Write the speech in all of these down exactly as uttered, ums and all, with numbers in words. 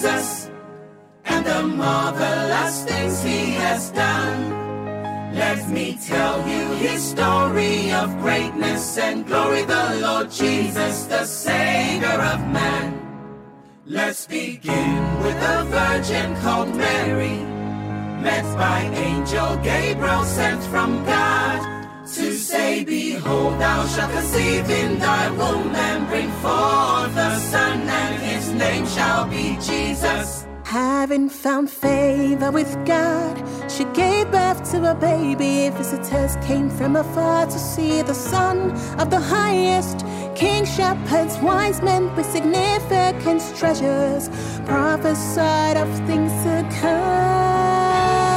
Jesus and the marvelous things he has done. Let me tell you his story of greatness and glory, the Lord Jesus, the Savior of man. Let's begin with a virgin called Mary, met by angel Gabriel sent from God, to say, behold, thou shalt conceive in thy womb and bring forth a son, and his name shall be Jesus. Having found favor with God, she gave birth to a baby. Visitors came from afar to see the Son of the Highest. King, shepherds, wise men with significant treasures prophesied of things to come.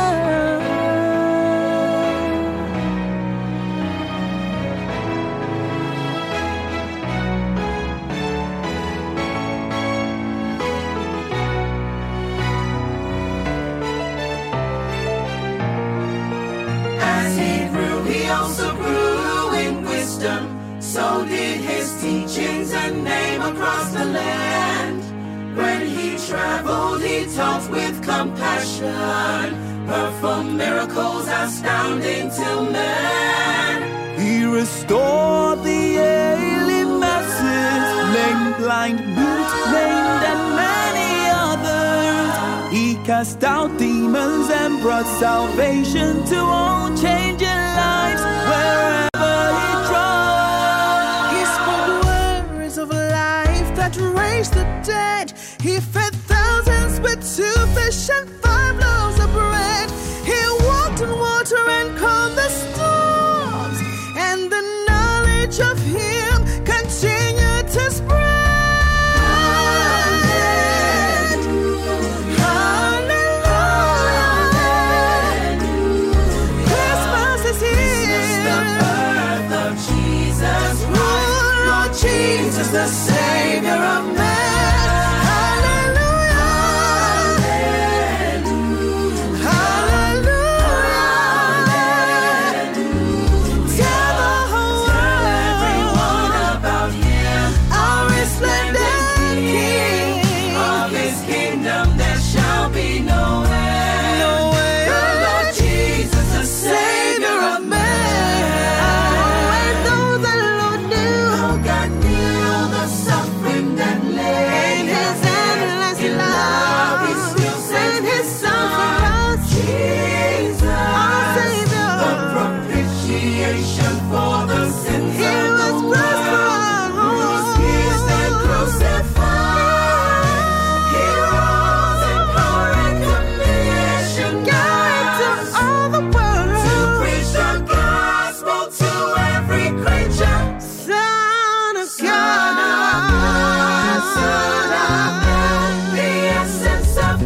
He also grew in wisdom, so did his teachings a name across the land. When he traveled, he taught with compassion, performed miracles astounding to man. He restored the ailing masses, lame, blind, mute, maimed, and many others. He cast out demons and brought salvation to all changing lives wherever he trod. He spoke words of life that raised the dead. He fed thousands with two fish and five loaves of bread. He walked on water and calmed the storms, and the knowledge of him continued to spread. Jesus, the Savior of man. Hallelujah. Hallelujah. Hallelujah. Tell the whole Tell everyone about him, our resplendent King. Of his kingdom there shall be no end. No end. The Lord Jesus, the Savior of man. For the sins he of was the world, who was pierced and crucified. He rose in power and commission, guide to all the world, to preach the gospel to every creature. Son of Son God, Son of God, the essence of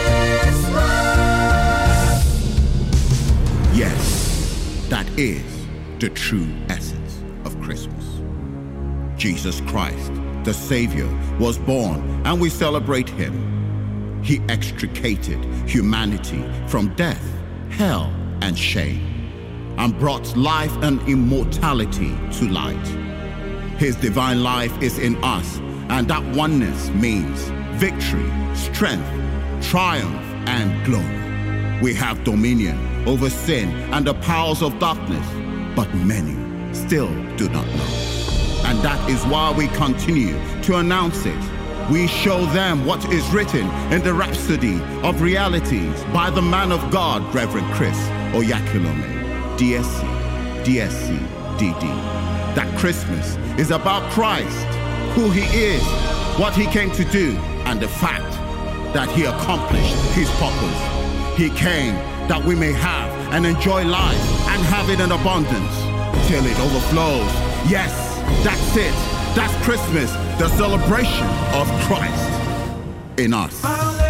Christmas. Yes, that is the true essence of Christmas. Jesus Christ, the Savior, was born, and we celebrate him. He extricated humanity from death, hell, and shame, and brought life and immortality to light. His divine life is in us, and that oneness means victory, strength, triumph, and glory. We have dominion over sin and the powers of darkness, but many still do not know. And that is why we continue to announce it. We show them what is written in the Rhapsody of Realities by the man of God, Reverend Chris Oyakhilome, D S C, D S C, D D. That Christmas is about Christ, who he is, what he came to do, and the fact that he accomplished his purpose. He came that we may have and enjoy life and have it in abundance till it overflows. Yes, that's it. That's Christmas, the celebration of Christ in us.